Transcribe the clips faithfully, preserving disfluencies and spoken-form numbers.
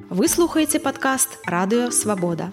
Вы слухаеце падкаст Радыё Свабода.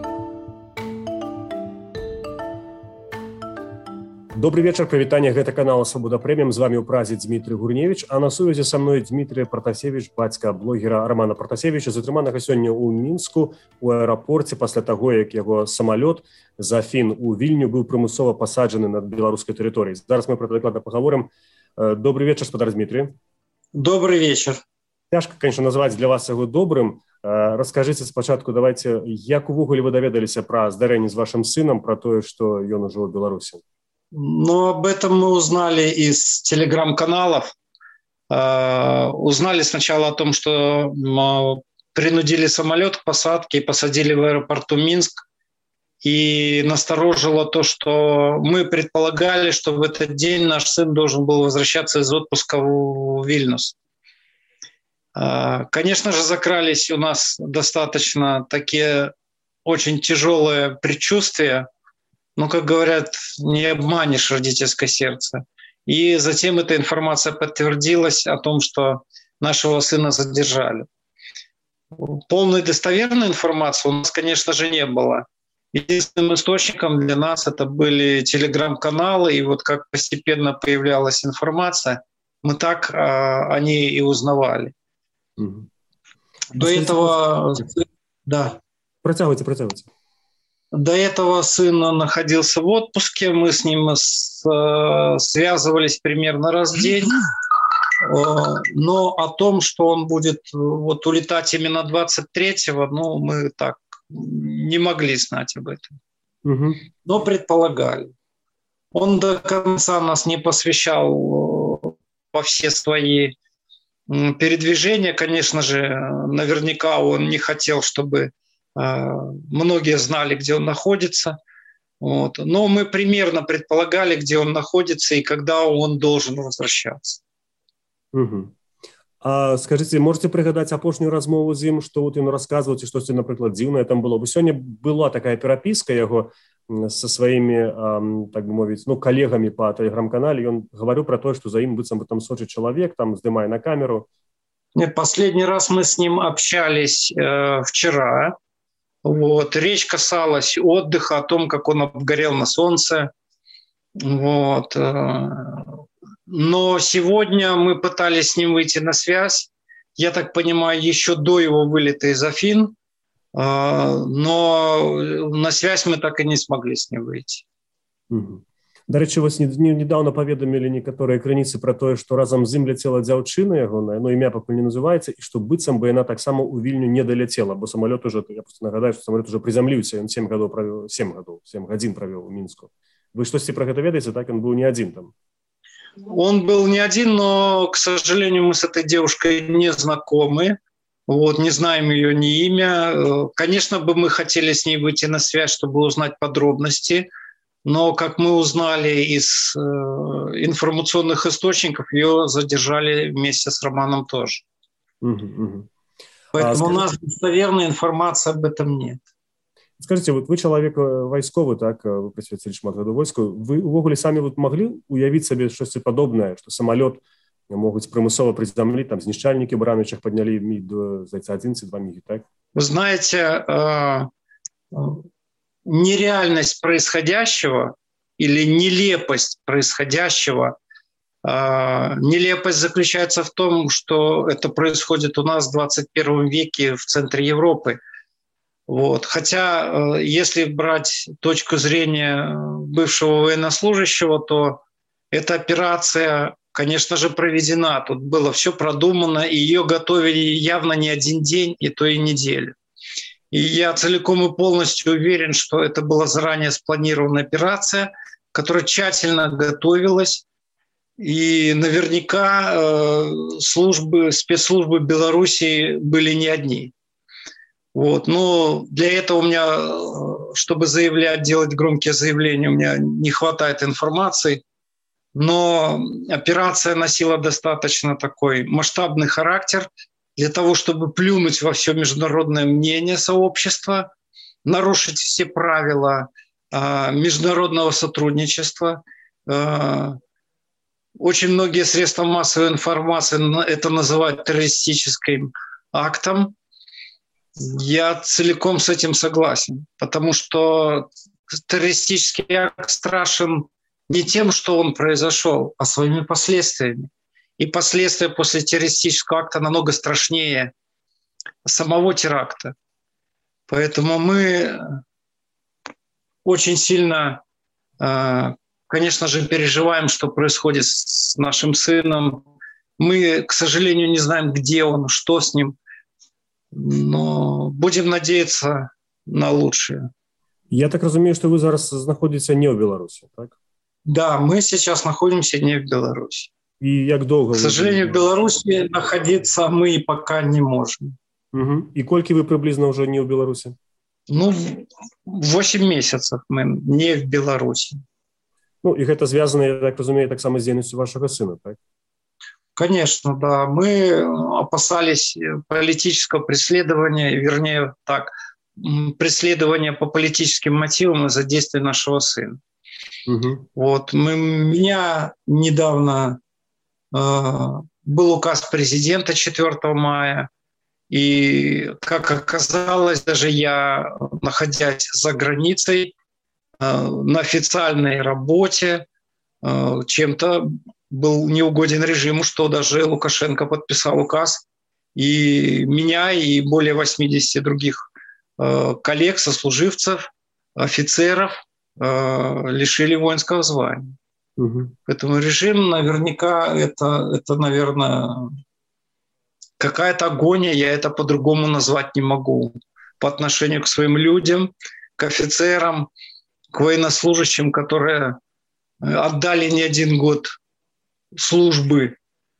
Добрый вечер, прывітанне, гэта канал Свабода Прэміум, з вами ў празе Дмітрый Гурневич, а на сувязі са мной Дмітрый Пратасевич, бацька блогера Романа Пратасевича, затрыманага сёння ў Мінску у аэрапорце пасля таго, як яго самалёт з Афін у Вільню быў прымусова пасаджаны над беларускай тэрыторыяй. Зараз мы пра гэта дакладна пагаворым. Добрый вечер, спадар Дмітрый. Добрый вечер. Цяжка, конечно, назваць для вас яго добрым. Раскажыце спачатку, давайте, як увогуле вы даведаліся пра здарэнне з вашым сынам, пра тое, што ён ужо ў Беларусі? Ну, об этом мы узнали из телеграм-каналов. Э, узнали сначала о том, что э, принудили самолет к посадке и посадили в аэропорту Минск. И насторожило то, что мы предполагали, что в этот день наш сын должен был возвращаться из отпуска в Вильнюс. Э, конечно же, закрались у нас достаточно такие очень тяжелые предчувствия. Ну, как говорят, не обманешь родительское сердце. И затем эта информация подтвердилась о том, что нашего сына задержали. Полной достоверной информации у нас, конечно же, не было. Единственным источником для нас это были телеграм-каналы, и вот как постепенно появлялась информация, мы так а, о ней и узнавали. Mm-hmm. До Скажите, этого... Да. Протягивайте, протягивайте. До этого сын находился в отпуске, мы с ним с, связывались примерно раз в день, но о том, что он будет вот улетать именно двадцать третьего, ну, мы так не могли знать об этом, угу. но предполагали. Он до конца нас не посвящал во все свои передвижения, конечно же, наверняка он не хотел, чтобы многие знали, где он находится. Вот. Но мы примерно предполагали, где он находится и когда он должен возвращаться. Угу. А скажите, можете пригадать апошнюю размову з ім, што вот ён расказваў, ці штосьці, напрыклад, дзіўнае там было? Бо сёння была такая перапіска яго со сваімі, так бы мовіць, ну, калегамі па тэлеграм-канале. Ён гаварыў пра тое, што за ім быццам бы там сочыць чалавек, там здымае на камеру. Нет, последний раз мы с ним общались э, вчера. Вот. Речь касалась отдыха, о том, как он обгорел на солнце. Вот. Но сегодня мы пытались с ним выйти на связь, я так понимаю, еще до его вылета из Афин, но на связь мы так и не смогли с ним выйти. Угу. До речі, вас недавно паведамілі некаторыя крыніцы пра тое, што разам з ім ляцела дзяўчына ягоная, но імя пакуль не называецца, і што быццам бы яна таксама ў Вільню не даляцела, бо самалёт уже, я просто нагадаю, што самалёт уже прызямліўся, ён сем гадоў правёў, сем гадоў, сем гадзін правёў у Мінску. Вы штосьці пра гэта ведаеце, так? Он был не один там. Он был не один, но, к сожалению, мы с этой девушкой не знакомы, вот, не знаем ее ни имя. Конечно, бы мы хотели с ней выйти на связь, чтобы узнать подробности. Но, как мы узнали из э, информационных источников, ее задержали вместе с Романом тоже. Угу, угу. Поэтому а, скажите, у нас достоверной информации об этом нет. Скажите, вот вы человек войсковый, так, вы присвятили шмат году войску, вы увогуле сами вот могли уявить себе что-то подобное, что самолет могут примусово приземлить, там, знищальники Барановичах подняли миг до один два миги, так? Вы знаете, э, нереальность происходящего или нелепость происходящего. Э, нелепость заключается в том, что это происходит у нас в двадцать первом веке в центре Европы. Вот. Хотя, э, если брать точку зрения бывшего военнослужащего, то эта операция, конечно же, проведена. Тут было все продумано, и ее готовили явно не один день, и то и неделю. И я целиком и полностью уверен, что это была заранее спланированная операция, которая тщательно готовилась. И наверняка э, службы, спецслужбы Беларуси были не одни. Вот. Но для этого у меня, чтобы заявлять, делать громкие заявления, у меня не хватает информации. Но операция носила достаточно такой масштабный характер, для того, чтобы плюнуть во все международное мнение сообщества, нарушить все правила э, международного сотрудничества. Э, очень многие средства массовой информации это называют террористическим актом. Я целиком с этим согласен, потому что террористический акт страшен не тем, что он произошел, а своими последствиями. И последствия после террористического акта намного страшнее самого теракта. Поэтому мы очень сильно, конечно же, переживаем, что происходит с нашим сыном. Мы, к сожалению, не знаем, где он, что с ним, но будем надеяться на лучшее. Я так разумею, что вы зараз знаходитесь не в Беларуси, так? Да, мы сейчас находимся не в Беларуси. И як долго? К сожалению, в Беларуси находиться мы пока не можем. Угу. И кольки вы приблизно уже не в Беларуси? Ну, восемь месяцев мы не в Беларуси. Ну, и это связано, я так разумею, так само с деятельностью вашего сына, так? Конечно, да. Мы опасались политического преследования, вернее, так, преследования по политическим мотивам из-за действий нашего сына. Угу. Вот, мы, меня недавно э, был указ президента четвёртого мая, и, как оказалось, даже я, находясь за границей, э, на официальной работе, э, чем-то был неугоден режиму, что даже Лукашенко подписал указ, и меня, и более восьмидесяти других э, коллег, сослуживцев, офицеров э, лишили воинского звания. Угу. Поэтому режим наверняка, это, это, наверное, какая-то агония, я это по-другому назвать не могу, по отношению к своим людям, к офицерам, к военнослужащим, которые отдали не один год службы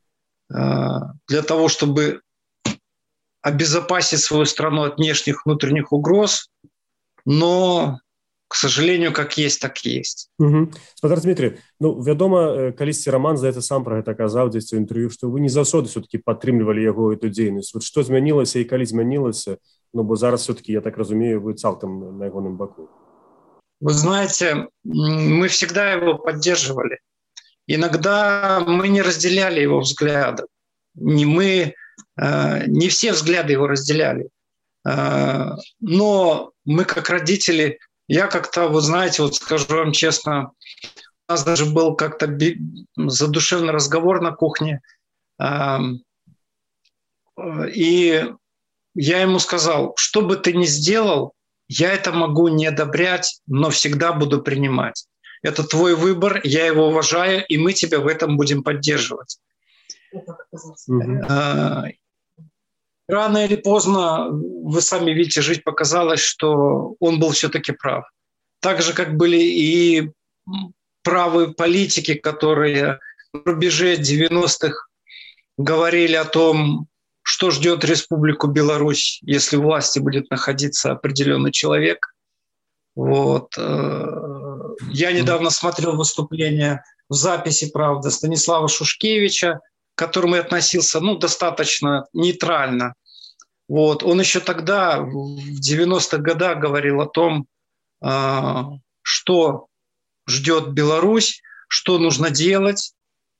для того, чтобы обезопасить свою страну от внешних, внутренних угроз, но, к сожалению, как есть, так и есть. Угу. Спадар Дмитрий, ну, вядома, калісьці Роман за это сам про гэта казаў дзесьці ў інтэрв'ю, што вы не заўсёды все-таки падтрымлівалі яго эту дзейнасць. Вот што змянілася і калі змянілася? Ну, бо зараз все-таки, я так разумею, вы цалкам на ягоным баку. Вы знаете, мы всегда его поддерживали. Иногда мы не разделяли его взгляды. Не мы, не все взгляды его разделяли. Но мы, как родители, я как-то, вы знаете, вот скажу вам честно, у нас даже был как-то задушевный разговор на кухне. И я ему сказал, что бы ты ни сделал, я это могу не одобрять, но всегда буду принимать. Это твой выбор, я его уважаю, и мы тебя в этом будем поддерживать. Mm-hmm. Рано или поздно, вы сами видите, жизнь показалась, что он был все-таки прав. Так же, как были и правые политики, которые на рубеже девяностых говорили о том, что ждет Республику Беларусь, если в власти будет находиться определенный человек. Вот. Я недавно смотрел выступление в записи, правда, Станислава Шушкевича, к которому я относился, ну, достаточно нейтрально. Вот. Он еще тогда, в девяностых годах, говорил о том, что ждет Беларусь, что нужно делать.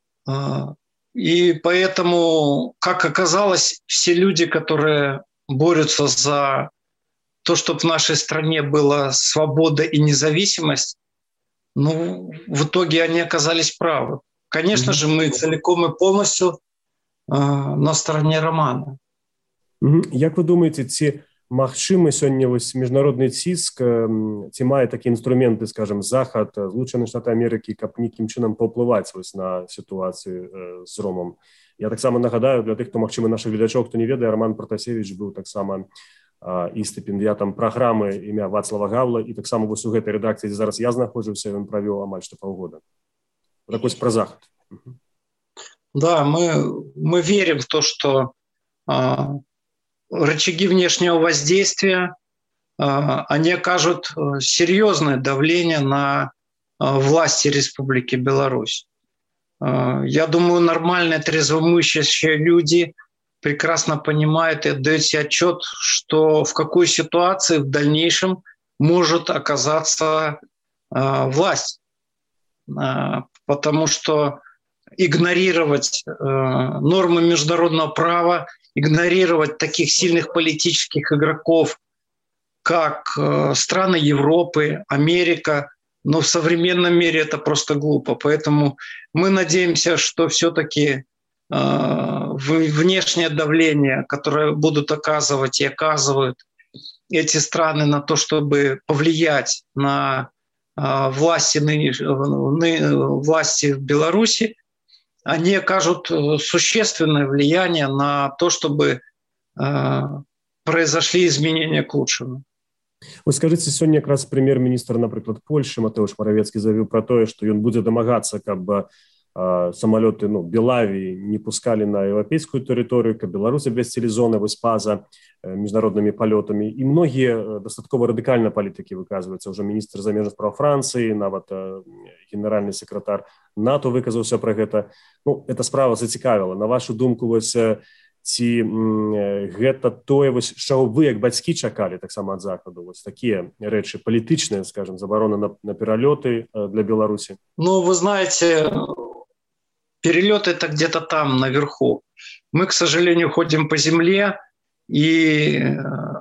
И поэтому, как оказалось, все люди, которые борются за то, чтобы в нашей стране была свобода и независимость, ну, в итоге они оказались правы. Конечно mm-hmm. же, мы целиком и полностью э, на стороне Романа. Mm-hmm. Як вы думаете, ці магчымы сёння вось міжнародны ціск, ці мае такія інструменты, скажем, Захад, Злучаныя Штаты Амерыкі, каб нейкім чынам паўплываць вось на сітуацыю э, з Ромом? Я таксама нагадаю для тых, хто, магчыма, нашых гледачоў, хто не ведае, Роман Пратасевіч быў таксама э, і стыпендыятам праграмы імя Вацлава Гавла, і таксама вось у гэтай рэдакцыі, дзе зараз я знаходжуся, ён правёў амаль што паўгода. Так вось про Захад. Да, мы, мы верим в то, что э, рычаги внешнего воздействия, э, они окажут серьезное давление на э, власти Республики Беларусь. Э, я думаю, нормальные, трезвомыслящие люди прекрасно понимают и отдают себе отчет, что в какой ситуации в дальнейшем может оказаться э, власть. Э, потому что игнорировать э, нормы международного права, игнорировать таких сильных политических игроков, как э, страны Европы, Америка. Но в современном мире это просто глупо. Поэтому мы надеемся, что все-таки э, внешнее давление, которое будут оказывать и оказывают эти страны на то, чтобы повлиять на э, власти, ныне, ны, власти в Беларуси, они окажут существенное влияние на то, чтобы э, произошли изменения к лучшему. Вы скажите, сегодня как раз премьер-министр, например, Польши Матеуш Моравецкий заявил про то, что он будет домагаться, как бы э, самолеты, ну, Белавии не пускали на европейскую территорию, как Беларусь обвестили зоны виспаза э, международными полетами. И многие достаточно радикальные политики выказываются. Уже министр замежных справ Франции, нават э, генеральный секретарь НАТО выказался про это. Ну, эта справа зацікавила. На вашу думку, вось, ці гэта тое, вось, що ви, як бацькі, чакалі таксама ад Захаду? Вось такія рэчы палітычныя, скажем, забарона на, на перелеты для Беларуси? Ну, вы знаете, перелеты это где-то там, наверху. Мы, к сожалению, ходим по земле, и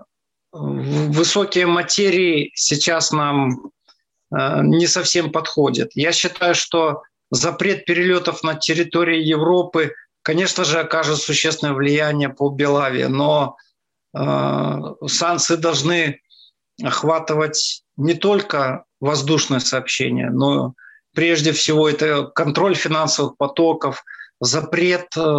высокие материи сейчас нам не совсем подходят. Я считаю, что запрет перелетов на территории Европы, конечно же, окажет существенное влияние по Белавии, но э, санкции должны охватывать не только воздушное сообщение, но прежде всего это контроль финансовых потоков, запрет э,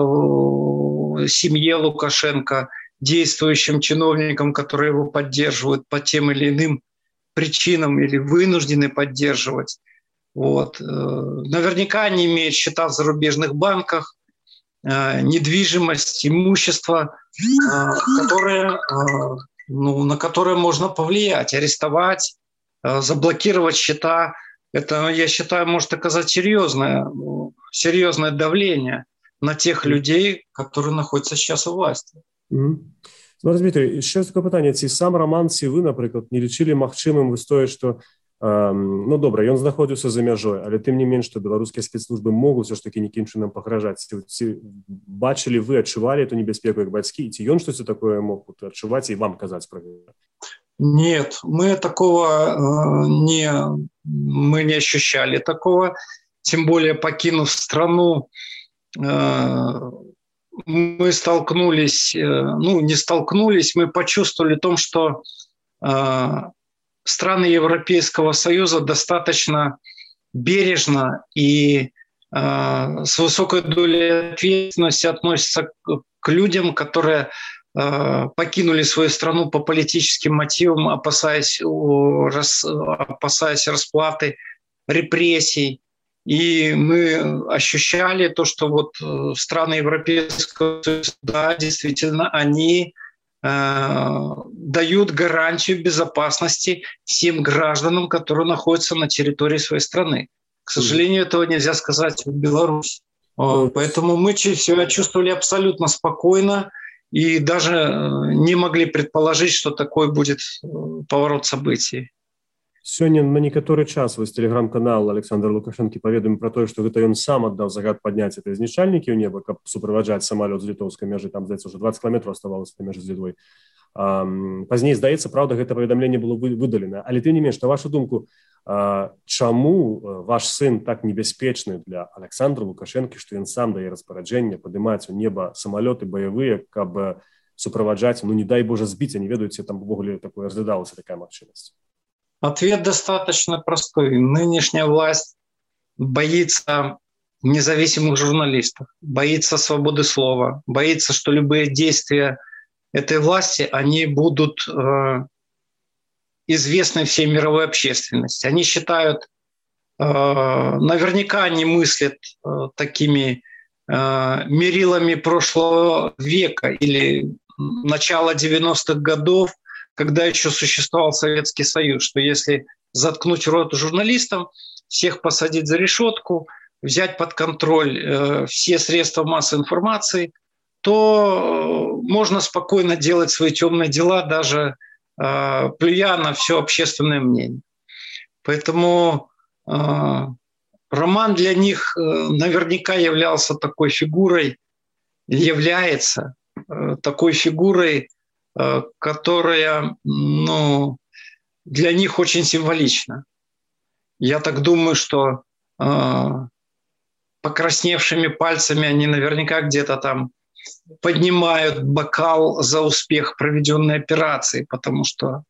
семье Лукашенко, действующим чиновникам, которые его поддерживают по тем или иным причинам или вынуждены поддерживать. Вот. Наверняка они имеют счета в зарубежных банках, недвижимость, имущество, которое, ну, на которое можно повлиять, арестовать, заблокировать счета. Это, я считаю, может оказать серьезное, серьезное давление на тех людей, которые находятся сейчас у власти. Mm-hmm. Ну, Дмитрий, ще таке питання. Ці сам роман, ці ви, наприклад, не лічили магчымым вось тое, што Um, ну, добра, ён знаходзіўся за мяжой, але тым не менш, што беларускія спецслужбы могуць все ж таки нейкім чынам пагражаць. Ці, ці бачылі вы, адчувалі эту небяспеку як бацькі, ці ён штосьці такое мог адчуваць і вам казаць пра гэта? Нет, мы такого э, не, мы не ощущали такого, тем более покинув страну, э, мы столкнулись, э, ну не столкнулись, мы почувствовали о том, что э, страны Европейского Союза достаточно бережно и э, с высокой долей ответственности относятся к, к людям, которые э, покинули свою страну по политическим мотивам, опасаясь, рас, опасаясь расплаты, репрессий. И мы ощущали то, что вот страны Европейского Союза, да, действительно, они дают гарантию безопасности всем гражданам, которые находятся на территории своей страны. К сожалению, этого нельзя сказать в Беларуси. Поэтому мы себя чувствовали абсолютно спокойно и даже не могли предположить, что такой будет поворот событий. Сёння на некаторы час вось тэлеграм-канал Александра Лукашэнкі паведаміў пра тое, што гэта ён сам аддаў загад падняць гэтыя знішчальнікі ў неба, каб суправаджаць самалёт з літоўскай мяжы, там, здаецца, ўжо дваццаць кіламетраў аставалася да мяжы з Літвой. Пазней, здаецца, правда, гэта паведамленне было выдалена. Але тым не менш, на вашу думку, чаму ваш сын так небяспечны для Александра Лукашэнкі, што ён сам дае распараджэнне падымаць у неба самалёты баявыя, каб суправаджаць, ну не дай Божа збіць, а не ведаеце, там увогуле такое разглядалася такая магчымасць? Ответ достаточно простой. Нынешняя власть боится независимых журналистов, боится свободы слова, боится, что любые действия этой власти, они будут э, известны всей мировой общественности. Они считают, э, наверняка они мыслят э, такими э, мерилами прошлого века или начала девяностых годов, когда еще существовал Советский Союз, что если заткнуть рот журналистам, всех посадить за решетку, взять под контроль э, все средства массовой информации, то можно спокойно делать свои темные дела, даже э, плюя на все общественное мнение. Поэтому э, Роман для них наверняка являлся такой фигурой, является такой фигурой, которая, ну, для них очень символична. Я так думаю, что покрасневшими пальцами они наверняка где-то там поднимают бокал за успех проведенной операции, потому что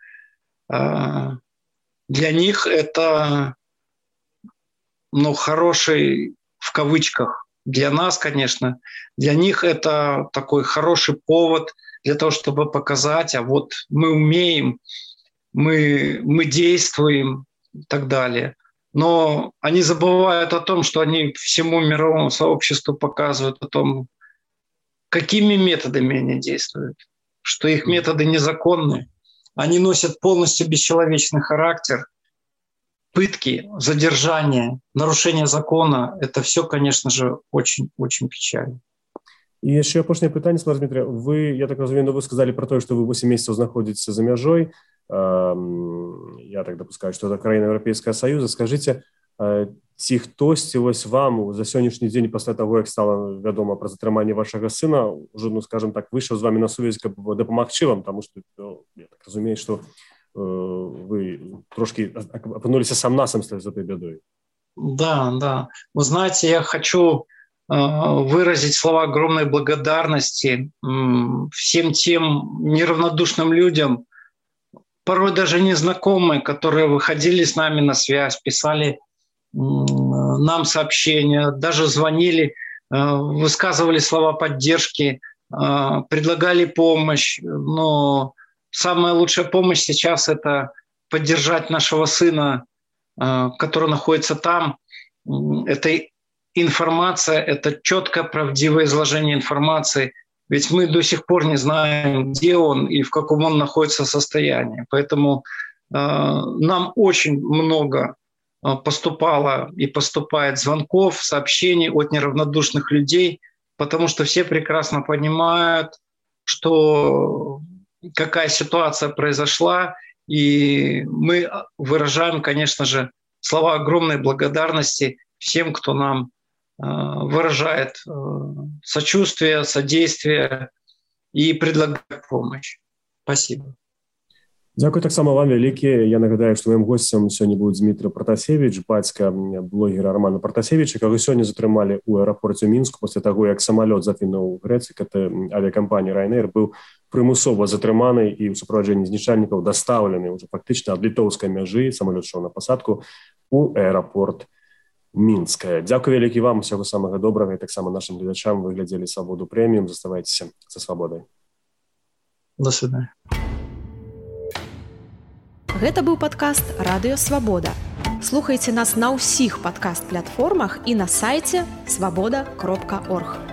для них это, ну, хороший, в кавычках, для нас, конечно, для них это такой хороший повод для того, чтобы показать, а вот мы умеем, мы, мы действуем и так далее. Но они забывают о том, что они всему мировому сообществу показывают о том, какими методами они действуют, что их методы незаконны. Они носят полностью бесчеловечный характер. Пытки, задержание, нарушение закона – это все, конечно же, очень-очень печально. І яшчэ апошняе пытанне, Святар Дмітрый. Вы, я так разумею, вы сказали про то, что вы восемь месяцев находитесь за мяжой. Я так допускаю, что это краіна Европейского Союза. Скажите, ці хтосьці вось вам за сённяшні дзень пасля таго, як стала вядома пра затрыманне вашага сына, уже, ну, скажем так, выйшаў з вами на сувязь, каб дапамагчы вам, потому что я так разумею, что вы трошки опынулись сам-насам с этой бедой. Да, да. Вы знаете, я хочу выразить слова огромной благодарности всем тем неравнодушным людям, порой даже незнакомые, которые выходили с нами на связь, писали нам сообщения, даже звонили, высказывали слова поддержки, предлагали помощь. Но самая лучшая помощь сейчас – это поддержать нашего сына, который находится там. Это информация, это четкое, правдивое изложение информации. Ведь мы до сих пор не знаем, где он и в каком он находится состоянии. Поэтому нам очень много поступало и поступает звонков, сообщений от неравнодушных людей, потому что все прекрасно понимают, что какая ситуация произошла, и мы выражаем, конечно же, слова огромной благодарности всем, кто нам выражает сочувствие, содействие и предлагает помощь. Спасибо. Дзякуй таксама вам вялікі. Я нагадаю, што маім госцем сёння быў Дмітрый Пратасевіч, бацька блогера Романа Пратасевіча, каго сёння затрымалі ў аэрапорце Мінску пасля таго, як самалёт загінуў у Грэцыі, гэта авіякампанія Ryanair быў прымусова затрыманы і ў суправаджэнні знішчальнікаў дастаўлены ўжо фактычна ад літоўскай мяжы, самалёт ішоў на пасадку у аэрапорт Мінска. Дзякуй вялікі вам, усяго самага добрага, і таксама нашым гледачам. Вы глядзелі Свабоду прэміум. Заставайцеся са свабодай. До свидания. Гэта быў падкаст «Радыё Свабода». Слухайце нас на ўсіх падкаст-платформах і на сайце свабода кропка орг.